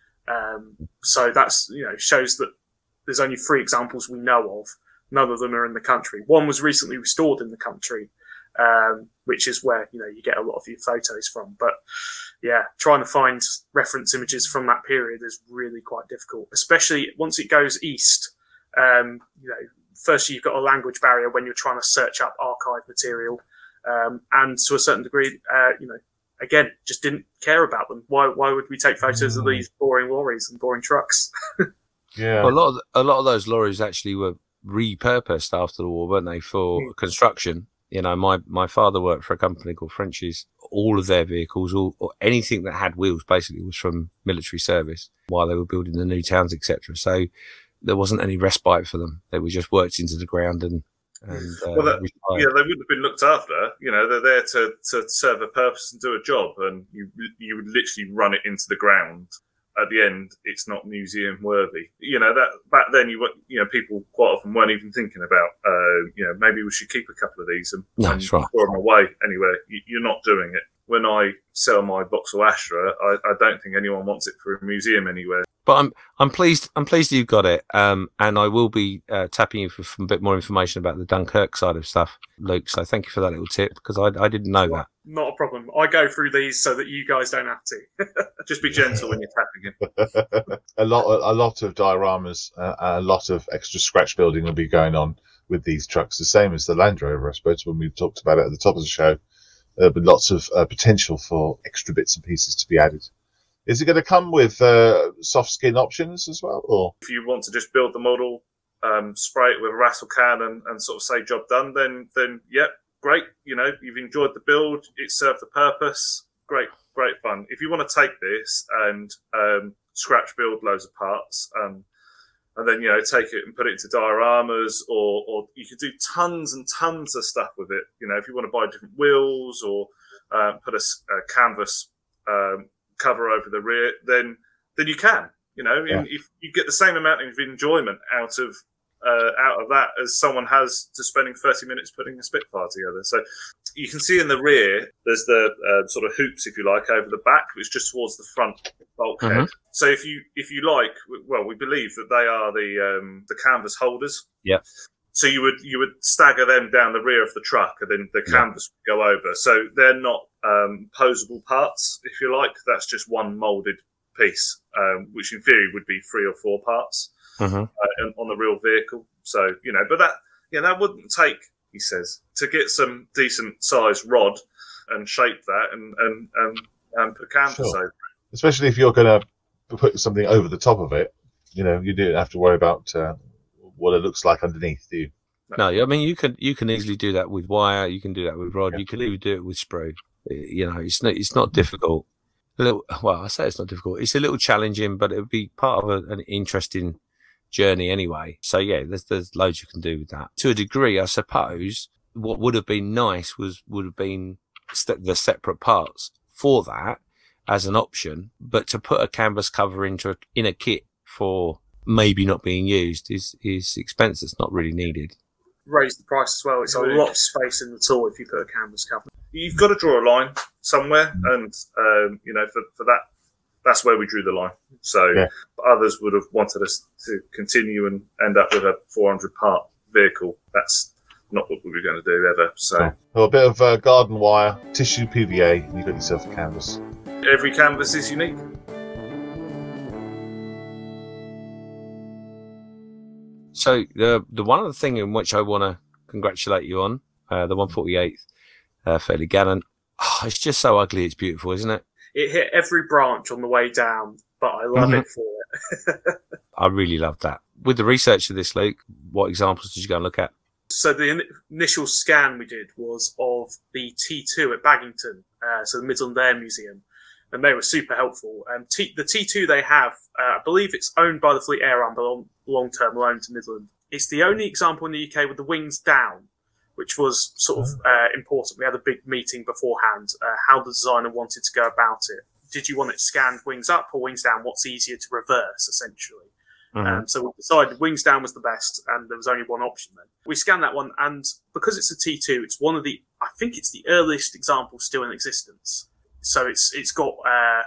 Um, so that's you know shows that there's only three examples we know of. None of them are in the country. One was recently restored in the country, um, which is where you know you get a lot of your photos from. But yeah, trying to find reference images from that period is really quite difficult, especially once it goes east. Um, you know, firstly you've got a language barrier when you're trying to search up archive material, um, and to a certain degree, uh, you know, again, just didn't care about them. Why? Why would we take photos of these boring lorries and boring trucks?
Yeah.
Well, a lot of a lot of those lorries actually were repurposed after the war, weren't they, for
Mm.
construction? You know, my, my father worked for a company called French's. All of their vehicles, all or anything that had wheels, basically was from military service while they were building the new towns, et cetera. So there wasn't any respite for them. They were just worked into the ground and and uh,
Well, that-
retired.
yeah, they wouldn't have been looked after. You know, they're there to, to serve a purpose and do a job, and you you would literally run it into the ground. At the end, it's not museum worthy. You know that back then, you were- you know people quite often weren't even thinking about uh, you know maybe we should keep a couple of these and,
No,
and
that's right.
throw them away anywhere. You, you're not doing it. when I sell my Vauxhall Astra, I, I don't think anyone wants it for a museum anywhere.
But I'm I'm pleased I'm pleased you've got it, um, and I will be uh, tapping you for, for a bit more information about the Dunkirk side of stuff, Luke. So thank you for that little tip, because I, I didn't know that.
Not a problem. I go through these so that you guys don't have to.
Just be gentle when you're tapping it.
a lot a lot of dioramas, uh, a lot of extra scratch building will be going on with these trucks, the same as the Land Rover, I suppose, when we talked about it at the top of the show. There'll be lots of uh, potential for extra bits and pieces to be added. Is it going to come with uh, soft skin options as well? Or
if you want to just build the model, um, spray it with a rattle can and, and sort of say job done, then, then yeah, great. You know, you've enjoyed the build. It served the purpose. Great, great fun. If you want to take this and um, scratch build loads of parts, um, and then, you know, take it and put it into dioramas, or, or you could do tons and tons of stuff with it. You know, if you want to buy different wheels or uh, put a, a canvas um, cover over the rear, then then you can. You know, yeah. If you get the same amount of enjoyment out of uh, out of that as someone has to spending thirty minutes putting a Spitfire together. So you can see in the rear, there's the uh, sort of hoops, if you like, over the back, which is just towards the front bulkhead. Mm-hmm. So if you if you like, well, we believe that they are the um, the canvas holders.
Yeah.
So you would you would stagger them down the rear of the truck, and then the canvas yeah. would go over. So they're not um, posable parts, if you like. That's just one moulded piece, um, which in theory would be three or four parts
mm-hmm.
uh, on the real vehicle. So, you know, but that, yeah, that wouldn't take, he says, to get some decent sized rod and shape that and, and, and, and put canvas
sure.
over it.
Especially if you're going to put something over the top of it, you know, you don't have to worry about uh, what it looks like underneath, do you?
No, I mean, you can you can easily do that with wire. You can do that with rod. Yeah. You can even do it with sprue. You know, it's not it's not difficult. A little, well, I say it's not difficult. It's a little challenging, but it would be part of a, an interesting journey anyway. So yeah, there's there's loads you can do with that. To a degree, I suppose what would have been nice was would have been st- the separate parts for that as an option. But to put a canvas cover into a, in a kit for maybe not being used is is expense that's not really needed.
Raise the price as well. It's a lot of space in the tool if you put a canvas cover.
You've got to draw a line somewhere, and um, you know, for, for that, that's where we drew the line. So yeah. Others would have wanted us to continue and end up with a four hundred part vehicle. That's not what we were going to do ever. So
well, a bit of uh, garden wire, tissue P V A, and you've got yourself a canvas.
Every canvas is unique.
So the the one other thing in which I want to congratulate you on, uh, the one forty-eighth, uh, fairly gallant. Oh, it's just so ugly. It's beautiful, isn't it?
It hit every branch on the way down, but I love mm-hmm. it for it.
I really love that. With the research of this, Luke, what examples did you go and look at?
So the in- initial scan we did was of the T two at Baggington, uh, so the Midland Air Museum, and they were super helpful. Um, T- the T two they have, uh, I believe it's owned by the Fleet Air Arm, but long- long-term loan to Midland. It's the only example in the U K with the wings down, which was sort of uh, important. We had a big meeting beforehand, uh, how the designer wanted to go about it. Did you want it scanned wings up or wings down? What's easier to reverse, essentially? Mm-hmm. Um, so we decided wings down was the best, and there was only one option then. We scanned that one, and because it's a T two, it's one of the, I think it's the earliest example still in existence. So it's it's got uh,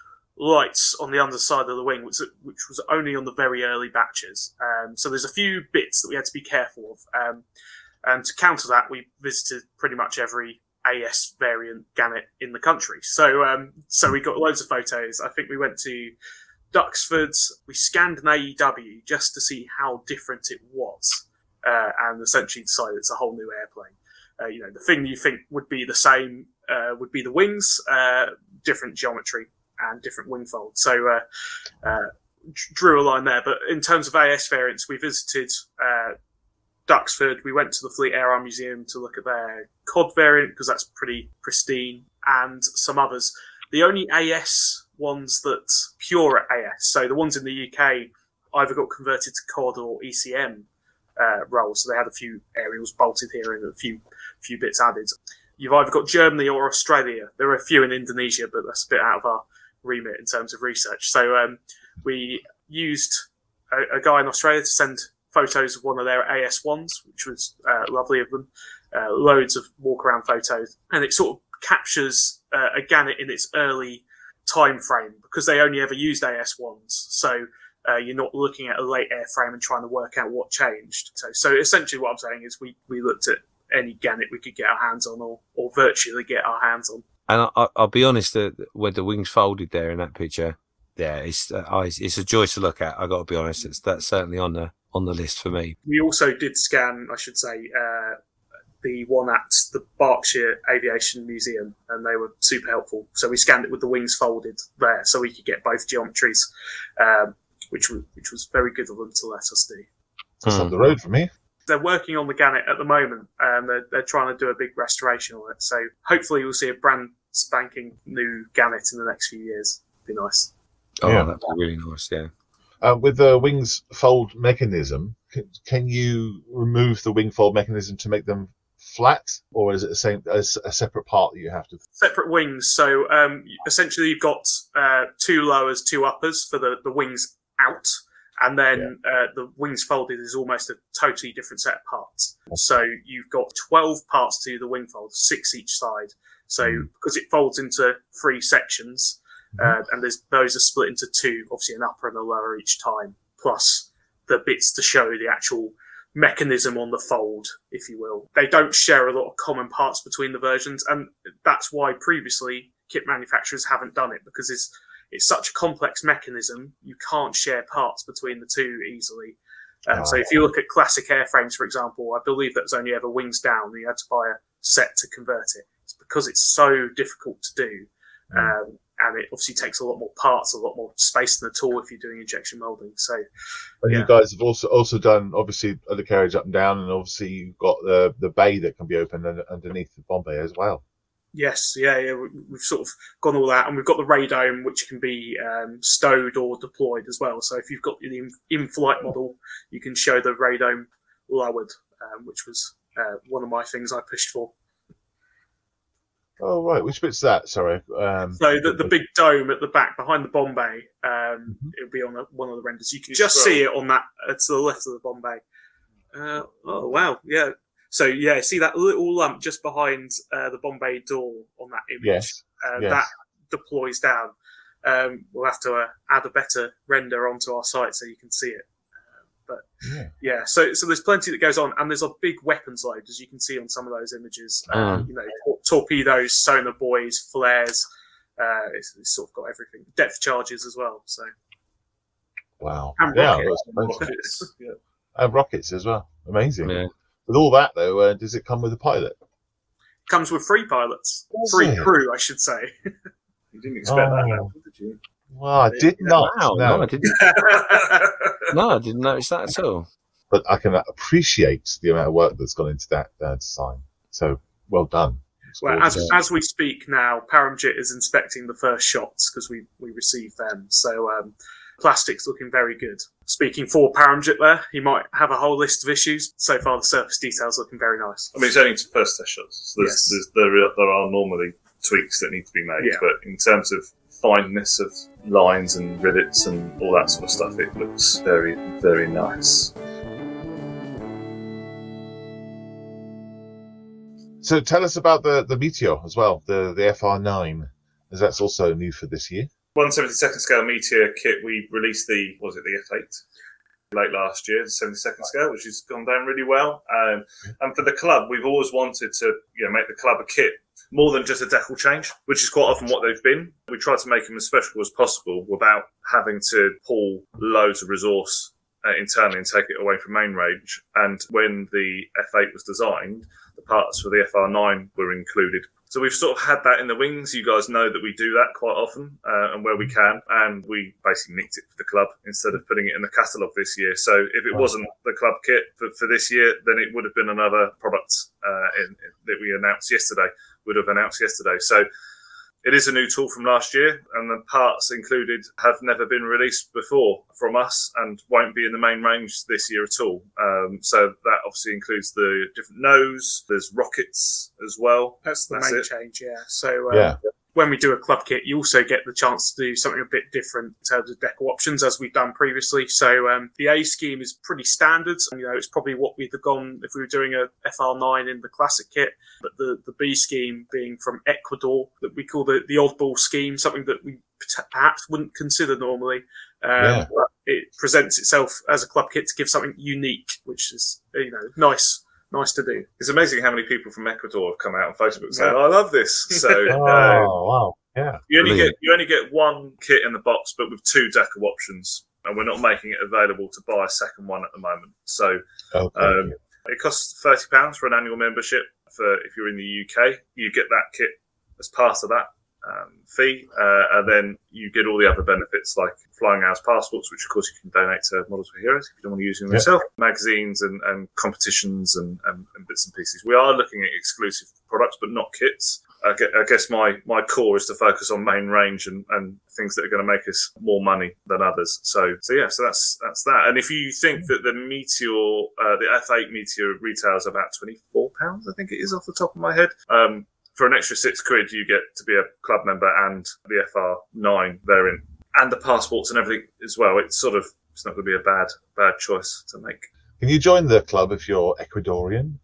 lights on the underside of the wing, which, which was only on the very early batches. Um, so there's a few bits that we had to be careful of. Um, and to counter that, we visited pretty much every A S variant Gannet in the country. So um, so we got loads of photos. I think we went to Duxford. We scanned an A E W just to see how different it was, uh, and essentially decided it's a whole new airplane. Uh, you know, the thing you think would be the same uh, would be the wings, uh, different geometry and different wing folds. So uh, uh, drew a line there. But in terms of A S variants, we visited uh, Duxford. We went to the Fleet Air Arm Museum to look at their Cod variant because that's pretty pristine, and some others. The only A S ones that pure A S, so the ones in the U K, either got converted to Cod or E C M uh, roles. So they had a few aerials bolted here and a few few bits added. You've either got Germany or Australia. There are a few in Indonesia, but that's a bit out of our remit in terms of research. So um, we used a, a guy in Australia to send photos of one of their A S ones, which was uh, lovely of them. Uh, loads of walk-around photos. And it sort of captures uh, a Gannet in its early time frame because they only ever used A S ones. So uh, you're not looking at a late airframe and trying to work out what changed. So, so essentially what I'm saying is we, we looked at any Gannet we could get our hands on or, or virtually get our hands on.
And I, I'll be honest, uh, when the wings folded there in that picture, yeah, it's uh, it's a joy to look at. I got to be honest, it's that's certainly on the on the list for me.
We also did scan, I should say, uh, the one at the Berkshire Aviation Museum, and they were super helpful. So we scanned it with the wings folded there, so we could get both geometries, um, which was which was very good of them to let us do.
Just up the road from me.
They're working on the Gannet at the moment, and they're, they're trying to do a big restoration on it. So hopefully we'll see a brand spanking new Gannet in the next few years. Be nice.
Oh,
Yeah.
that'd be really nice. Yeah.
Uh, with the wings fold mechanism, can, can you remove the wing fold mechanism to make them flat, or is it the same as a separate part that you have to?
Separate wings. So um, essentially, you've got uh, two lowers, two uppers for the, the wings out, and then yeah. uh, the wings folded is almost a totally different set of parts. So you've got twelve parts to the wing fold, six each side. So mm. because it folds into three sections. Uh, and there's, those are split into two, obviously an upper and a lower each time, plus the bits to show the actual mechanism on the fold, if you will. They don't share a lot of common parts between the versions, and that's why previously kit manufacturers haven't done it, because it's it's such a complex mechanism, you can't share parts between the two easily. Um, oh. So if you look at classic airframes, for example, I believe that was only ever wings down, and you had to buy a set to convert it. It's because it's so difficult to do. Mm. Um, And it obviously takes a lot more parts, a lot more space in the tool if you're doing injection molding. So,
and yeah. you guys have also also done obviously undercarriage up and down, and obviously you've got the the bay that can be opened underneath the bomb bay as well.
Yes, yeah, yeah. We've sort of gone all that, and we've got the radome, which can be um, stowed or deployed as well. So if you've got the in-flight model, you can show the radome lowered, um, which was uh, one of my things I pushed for.
Oh, right. Which bit's that? Sorry. Um,
so the, the big dome at the back behind the bomb bay, um, mm-hmm. it'll be on a, one of the renders. You can it's just see it on that uh, to the left of the bomb bay. Uh, oh, wow. Yeah. So, yeah, see that little lump just behind uh, the bomb bay door on that image?
Yes.
Uh,
yes.
That deploys down. Um, we'll have to uh, add a better render onto our site so you can see it. But yeah. yeah, so so there's plenty that goes on, and there's a big weapons load, as you can see on some of those images.
Mm.
Um, you know, tor- torpedoes, sonar buoys, flares. Uh, it's, it's sort of got everything. Depth charges as well. So
wow,
and
yeah,
rockets.
rockets. yeah. and rockets as well. Amazing.
Yeah.
With all that though, uh, does it come with a pilot?
Comes with three pilots,
Does
three
it?
crew, I should say.
You didn't expect
Oh.
that, did you?
Well, I did not.
Wow,
no.
no, I didn't. No, I didn't notice that at all.
But I can appreciate the amount of work that's gone into that uh, design. So well done. It's
Well,
gorgeous.
as as we speak now, Paramjet is inspecting the first shots because we, we received them. So um, plastic's looking very good. Speaking for Paramjet there, he might have a whole list of issues. So far, the surface details looking very nice.
I mean, it's only to first test shots. So there's,
Yes.
there's, there, are, there are normally tweaks that need to be made,
Yeah.
but in terms of fineness of lines and rivets and all that sort of stuff, it looks very, very nice.
So tell us about the, the Meteor as well, the, the F R nine, as that's also new for this year.
one seventy-second scale Meteor kit, we released the, what was it, the F eight? Late last year, the seventy-second scale, which has gone down really well. Um, and for the club, we've always wanted to you know, make the club a kit more than just a decal change, which is quite often what they've been. We try to make them as special as possible without having to pull loads of resource uh, internally and take it away from main range. And when the F eight was designed, the parts for the F R nine were included. So we've sort of had that in the wings. You guys know that we do that quite often uh, and where we can. And we basically nicked it for the club instead of putting it in the catalogue this year. So if it wasn't the club kit for, for this year, then it would have been another product uh, in, in, that we announced yesterday, would have announced yesterday. So it is a new tool from last year, and the parts included have never been released before from us and won't be in the main range this year at all. Um, so that obviously includes the different nose. There's rockets as well.
That's the
That's
main
it.
change, yeah. So um,
Yeah.
when we do a club kit, you also get the chance to do something a bit different in terms of deco options, as we've done previously. So um, the A scheme is pretty standard. You know, it's probably what we'd have gone if we were doing a F R nine in the classic kit. But the, the B scheme being from Ecuador, that we call the, the oddball scheme, something that we perhaps wouldn't consider normally. Um,
Yeah.
But it presents itself as a club kit to give something unique, which is, you know, nice. Nice to do.
It's amazing how many people from Ecuador have come out on Facebook and say,
Yeah.
"Oh, I love this." So
Oh,
uh,
wow. Yeah.
you only
Brilliant.
get you only get one kit in the box, but with two deco options, and we're not making it available to buy a second one at the moment. So
Okay.
um, it costs thirty pounds for an annual membership. For if you're in the U K, you get that kit as part of that um, fee, uh, and then you get all the other benefits like flying hours passports, which of course you can donate to Models for Heroes if you don't want to use them
Yeah.
yourself, magazines and, and competitions and, and, and bits and pieces. We are looking at exclusive products, but not kits. I gue- I guess my, my core is to focus on main range and, and things that are going to make us more money than others. So, so yeah, so that's that's that. And if you think that the Meteor, uh, the F eight Meteor retails about twenty-four pounds, I think it is off the top of my head. Um, for an extra six quid, you get to be a club member and the F R nine variant and the passports and everything as well. It's sort of, it's not going to be a bad, bad choice to make.
Can you join the club if you're Ecuadorian?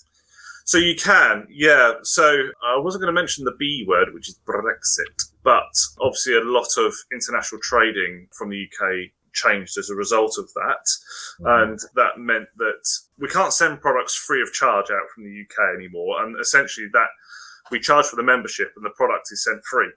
So you can, yeah. So I wasn't going to mention the B word, which is Brexit, but obviously a lot of international trading from the U K changed as a result of that. Mm-hmm. And that meant that we can't send products free of charge out from the U K anymore. And essentially that we charge for the membership and the product is sent free.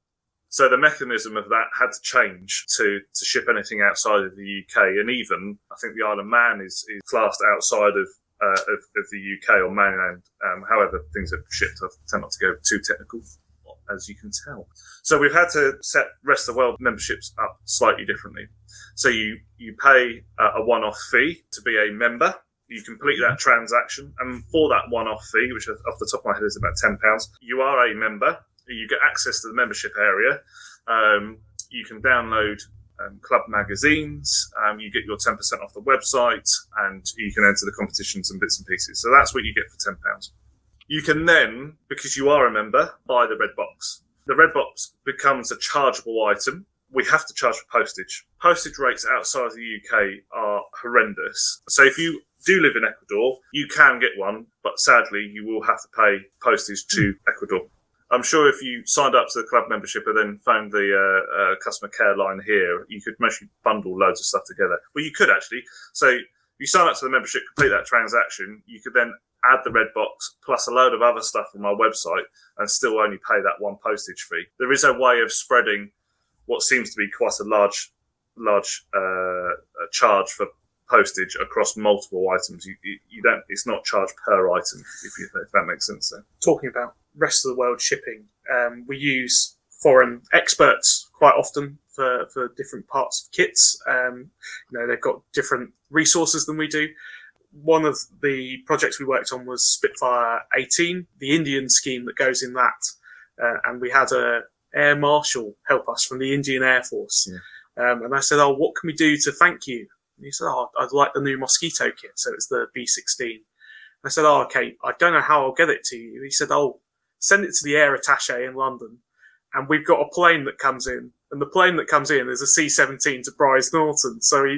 So the mechanism of that had to change to, to ship anything outside of the U K. And even, I think the Isle of Man is, is classed outside of Uh, of, of the U K or mainland. Um, however, things are shipped. I tend not to go too technical, as you can tell. So we've had to set rest of the world memberships up slightly differently. So you, you pay a, a one-off fee to be a member. You complete that transaction. And for that one-off fee, which off the top of my head is about ten pounds, you are a member. You get access to the membership area. Um, you can download Um, club magazines, um, you get your ten percent off the website, and you can enter the competitions and bits and pieces. So that's what you get for ten pounds. You can then, because you are a member, buy the red box. The red box becomes a chargeable item. We have to charge for postage. Postage rates outside of the U K are horrendous. So if you do live in Ecuador, you can get one, but sadly you will have to pay postage to Ecuador. I'm sure if you signed up to the club membership and then phoned the uh, uh, customer care line here, you could mostly bundle loads of stuff together. Well, you could actually. So you sign up to the membership, complete that transaction, you could then add the red box plus a load of other stuff from our website and still only pay that one postage fee. There is a way of spreading what seems to be quite a large, large uh, charge for postage across multiple items. You, you, you don't. It's not charged per item, if, you, if that makes sense. So.
Talking about rest of the world shipping, um, we use foreign experts quite often for, for different parts of kits. Um, you know, they've got different resources than we do. One of the projects we worked on was Spitfire eighteen, the Indian scheme that goes in that, uh, and we had a air marshal help us from the Indian Air Force. Yeah. Um, and I said, "Oh, what can we do to thank you?" And he said, "Oh, I'd like the new Mosquito kit." So it's the B sixteen. I said, "Oh, okay, I don't know how I'll get it to you." He said, "Oh, send it to the air attaché in London, and we've got a plane that comes in, and the plane that comes in is a C seventeen to Bryce Norton." So he,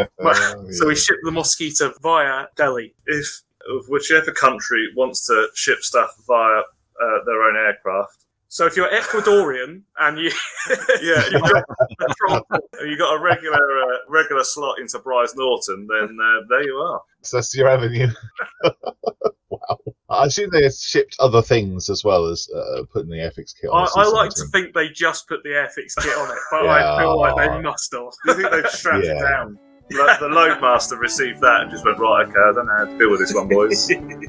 oh,
so we shipped the Mosquito via Delhi.
If whichever country wants to ship stuff via uh, their own aircraft.
So if you're Ecuadorian and you,
yeah, you've got, you've got a regular uh, regular slot into Bryce Norton, then uh, there you are.
So that's your avenue. Wow. I assume they shipped other things as well as uh, putting the Airfix kit on.
I, I like to think they just put the Airfix kit on it, but
yeah.
I feel like they must have.
Do you think they've strapped
yeah.
it down? The, the Loadmaster received that and just went, right, okay, I don't know how to deal with this one, boys.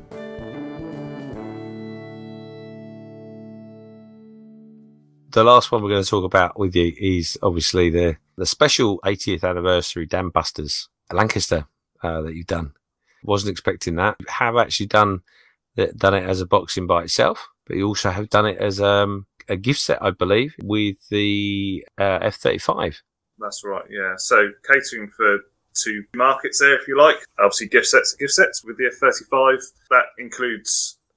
The last one we're going to talk about with you is obviously the, the special eightieth anniversary Dam Busters Lancaster uh, that you've done. Wasn't expecting that. You have actually done done it as a boxing by itself, but you also have done it as um, a gift set, I believe, with the uh, F thirty-five.
That's right, yeah. So catering for two markets there, if you like. Obviously, gift sets are gift sets with the F thirty-five. That includes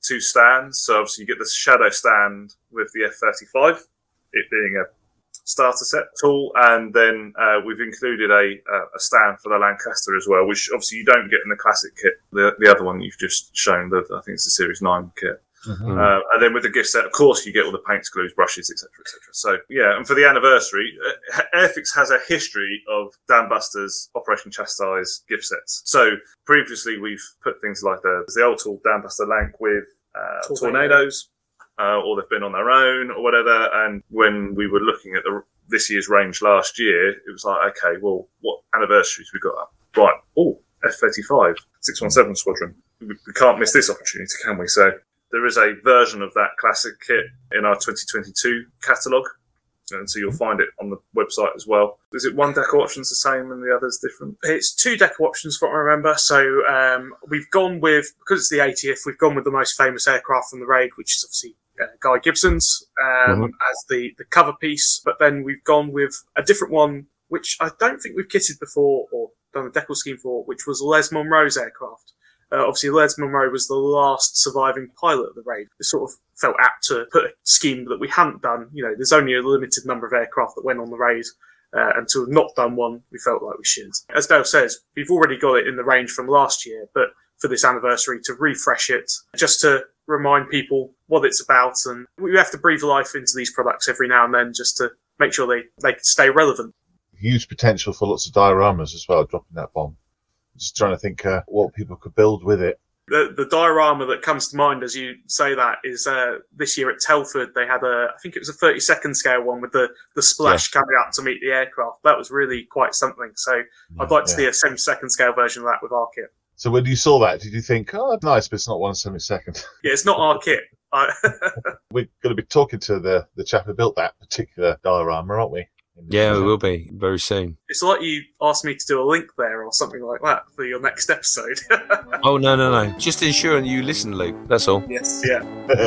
two stands. So obviously you get the Shadow stand with the F thirty-five, it being a starter set tool, and then uh, we've included a a stand for the Lancaster as well, which obviously you don't get in the classic kit. The the other one you've just shown, the, I think it's the Series nine kit. Mm-hmm. Uh, and then with the gift set, of course, you get all the paints, glues, brushes, et cetera, et cetera. So, yeah, and for the anniversary, uh, Airfix has a history of Dan Buster's Operation Chastise gift sets. So previously, we've put things like the, the old tool Dan Buster Lank with uh, tornadoes, uh, or they've been on their own or whatever. And when we were looking at the this year's range last year, it was like, okay, well, what anniversaries we got up? Right, oh, F thirty-five, six one seven Squadron. We, we can't miss this opportunity, can we? So there is a version of that classic kit in our twenty twenty-two catalogue, and so you'll find it on the website as well. Is it one deco option's the same and the other's different?
It's two deco options, from what I remember. So um, we've gone with, because it's the eightieth, we've gone with the most famous aircraft from the raid, which is obviously uh, Guy Gibson's um, mm-hmm. as the, the cover piece. But then we've gone with a different one, which I don't think we've kitted before or done a decal scheme for, which was Les Monroe's aircraft. Uh, obviously, Les Monroe was the last surviving pilot of the raid. It sort of felt apt to put a scheme that we hadn't done. You know, there's only a limited number of aircraft that went on the raid, uh, and to have not done one, we felt like we should. As Dale says, we've already got it in the range from last year, but for this anniversary, to refresh it, just to remind people what it's about, and we have to breathe life into these products every now and then just to make sure they, they can stay relevant.
Huge potential for lots of dioramas as well, dropping that bomb. Just trying to think uh, what people could build with it.
The the diorama that comes to mind as you say that is uh, this year at Telford, they had a, I think it was a thirty second scale one with the, the splash yeah. coming up to meet the aircraft. That was really quite something. So yeah, I'd like to yeah. see a seventy second scale version of that with our kit.
So when you saw that, did you think, oh, nice, but it's not one seventy second?
Yeah, it's not our kit.
We're going to be talking to the, the chap who built that particular diorama, aren't we?
Yeah, we will be very soon.
It's like you asked me to do a link there or something like that for your next episode.
Oh, no, no, no. Just ensuring you listen, Luke. That's all.
Yes, yeah.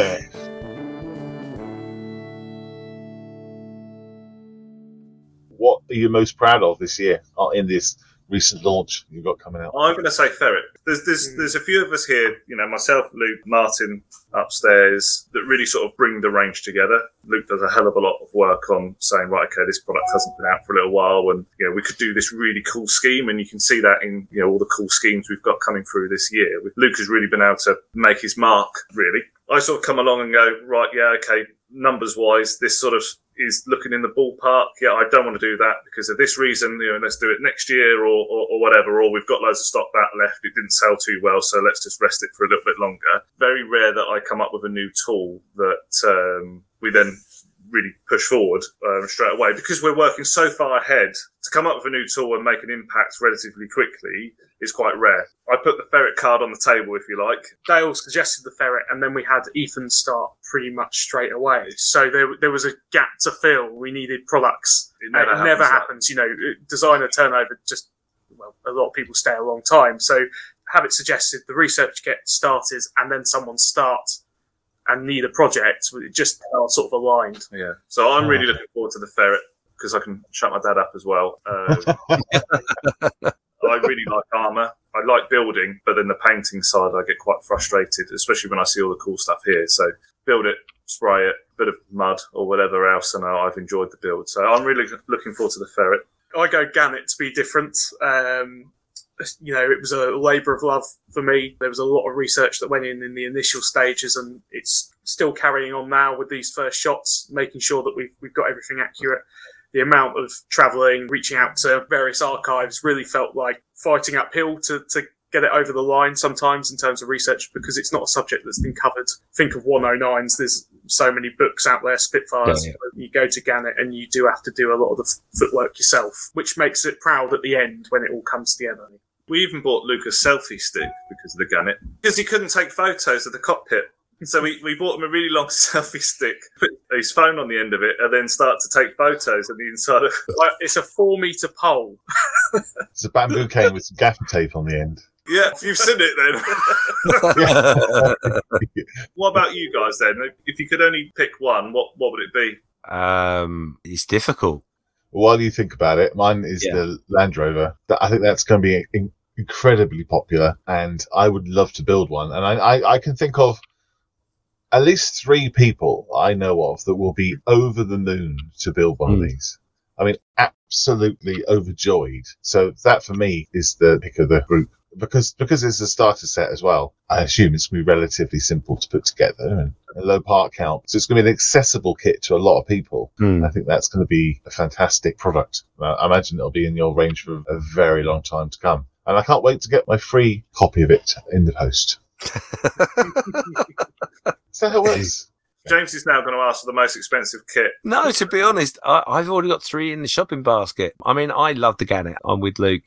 What are you most proud of this year in this recent launch you've got coming out?
I'm going to say Ferret. There's there's, mm. there's a few of us here, you know, myself, Luke, Martin upstairs, that really sort of bring the range together. Luke does a hell of a lot of work on saying, right, okay, this product hasn't been out for a little while, and you know, we could do this really cool scheme, and you can see that in, you know, all the cool schemes we've got coming through this year. Luke has really been able to make his mark, really. I sort of come along and go, right, yeah, okay, numbers wise, this sort of is looking in the ballpark. Yeah, I don't want to do that because of this reason. You know, let's do it next year or, or, or whatever. Or we've got loads of stock that left. It didn't sell too well, so let's just rest it for a little bit longer. Very rare that I come up with a new tool that um, we then really push forward um, straight away, because we're working so far ahead. To come up with a new tool and make an impact relatively quickly is quite rare. I put the Ferret card on the table, if you like.
Dale suggested the Ferret, and then we had Ethan start pretty much straight away. So there, there was a gap to fill. We needed products.
It never,
it
happens,
never happens. You know, designer turnover, just, well, a lot of people stay a long time. So have it suggested, the research gets started, and then someone starts and need a project, it just are sort of aligned.
Yeah. So I'm really looking forward to the Ferret, because I can shut my dad up as well. Um, I really like armour. I like building, but then the painting side, I get quite frustrated, especially when I see all the cool stuff here. So build it, spray it, bit of mud or whatever else, and I've enjoyed the build. So I'm really looking forward to the Ferret.
I go Gannet to be different. Um, you know, it was a labour of love for me. There was a lot of research that went in in the initial stages, and it's still carrying on now with these first shots, making sure that we've, we've got everything accurate. The amount of travelling, reaching out to various archives really felt like fighting uphill to, to get it over the line sometimes in terms of research, because it's not a subject that's been covered. Think of one oh nines. There's so many books out there, Spitfires. Yeah, yeah. You go to Gannet and you do have to do a lot of the footwork yourself, which makes it proud at the end when it all comes together.
We even bought Luke a selfie stick because of the Gannet, because he couldn't take photos of the cockpit. So we, we bought him a really long selfie stick, put his phone on the end of it, and then start to take photos of the inside of it.
It's a four metre pole.
It's a bamboo cane with some gaffer tape on the end.
Yeah, you've seen it then. What about you guys then? If you could only pick one, what, what would it be?
Um, it's difficult.
Well, while you think about it, mine is yeah. the Land Rover. I think that's going to be in- incredibly popular, and I would love to build one. And I, I, I can think of at least three people I know of that will be over the moon to build one mm. of these. I mean, absolutely overjoyed. So that for me is the pick of the group. Because because it's a starter set as well, I assume it's going to be relatively simple to put together and a low part count. So it's going to be an accessible kit to a lot of people. Mm. I think that's going to be a fantastic product. I imagine it'll be in your range for a very long time to come. And I can't wait to get my free copy of it in the post. So how it works.
James is now going to ask for the most expensive kit.
No, to be honest, I, I've already got three in the shopping basket. I mean, I love the Gannet. I'm with Luke.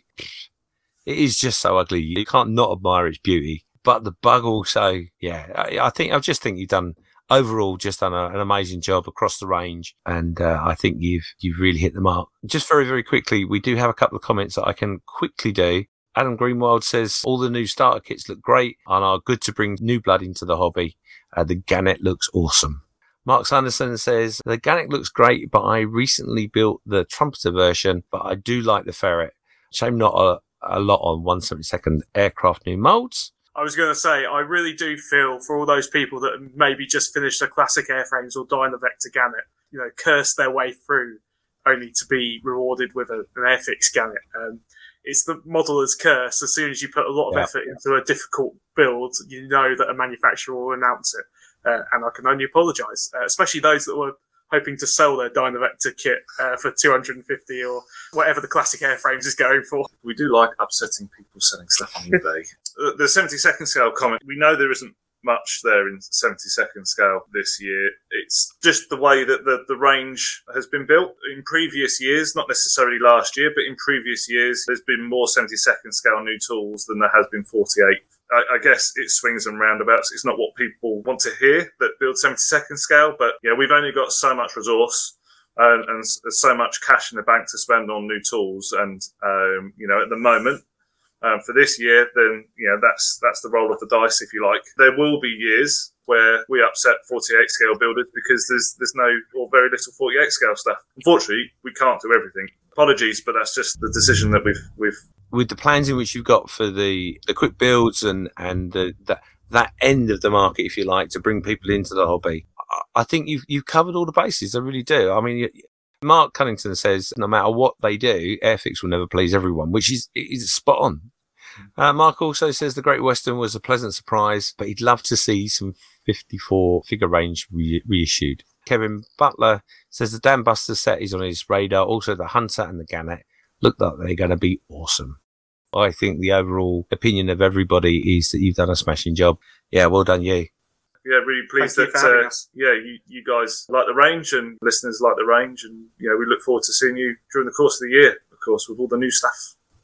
It is just so ugly. You can't not admire its beauty. But the bug also, yeah, I, I think I just think you've done overall just done a, an amazing job across the range, and uh, I think you've you've really hit the mark. Just very very quickly, we do have a couple of comments that I can quickly do. Adam Greenwald says all the new starter kits look great and are good to bring new blood into the hobby. Uh, the Gannet looks awesome. Mark Sanderson says the Gannet looks great, but I recently built the Trumpeter version, but I do like the Ferret. Shame not a a lot on one seventy-second aircraft new molds.
I was going to say, I really do feel for all those people that maybe just finished the classic airframes or Dynavector Gannet, you know, curse their way through only to be rewarded with a, an Airfix Gannet. Um, it's the modeller's curse. As soon as you put a lot of yeah. effort into a difficult build, you know that a manufacturer will announce it. Uh, and I can only apologise, uh, especially those that were hoping to sell their Dynavector kit uh, for two hundred fifty or whatever the classic airframes is going for.
We do like upsetting people selling stuff on eBay. The seventy-second scale comment, we know there isn't much there in seventy-second scale this year. It's just the way that the, the range has been built. In previous years, not necessarily last year, but in previous years, there's been more seventy-second scale new tools than there has been forty-eight. I, I guess it swings and roundabouts. It's not what people want to hear that build seventy-second scale, but yeah, we've only got so much resource and, and so much cash in the bank to spend on new tools. And, um, you know, at the moment, Um, for this year, then, you know, that's that's the roll of the dice, if you like. There will be years where we upset forty-eight scale builders because there's there's no or very little forty-eight scale stuff. Unfortunately, we can't do everything. Apologies, but that's just the decision that we've we've.
With the plans in which you've got for the, the quick builds and and the, that that end of the market, if you like, to bring people into the hobby, I think you've you've covered all the bases. I really do. I mean. Mark Cunnington says, no matter what they do, Airfix will never please everyone, which is is spot on. Uh, Mark also says the Great Western was a pleasant surprise, but he'd love to see some fifty-four figure range re- reissued. Kevin Butler says the Dan Buster set is on his radar. Also, the Hunter and the Gannet look like they're going to be awesome. I think the overall opinion of everybody is that you've done a smashing job. Yeah, well done, you.
Yeah, really pleased
Thank
that uh, yeah, you, you guys like the range and listeners like the range, and you know we look forward to seeing you during the course of the year, of course, with all the new stuff.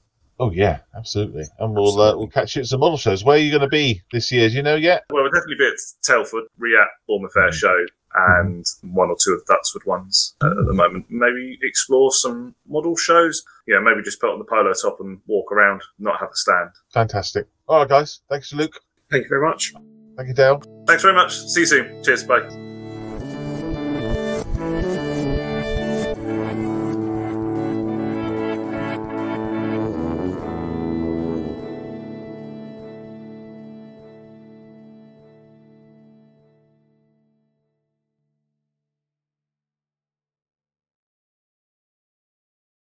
Oh yeah, absolutely, and we'll absolutely. Uh, we'll catch you at some model shows. Where are you going to be this year? Do you know yet?
Well, we'll definitely be at Telford, Reat, Bournemouth Fair Show, and mm-hmm. one or two of the Duxford ones uh, at the moment. Maybe explore some model shows. Yeah, maybe just put on the polo top and walk around, not have a stand.
Fantastic. All right, guys. Thanks, Luke.
Thank you very much.
Thank you, Dale.
Thanks very much. See you soon. Cheers. Bye.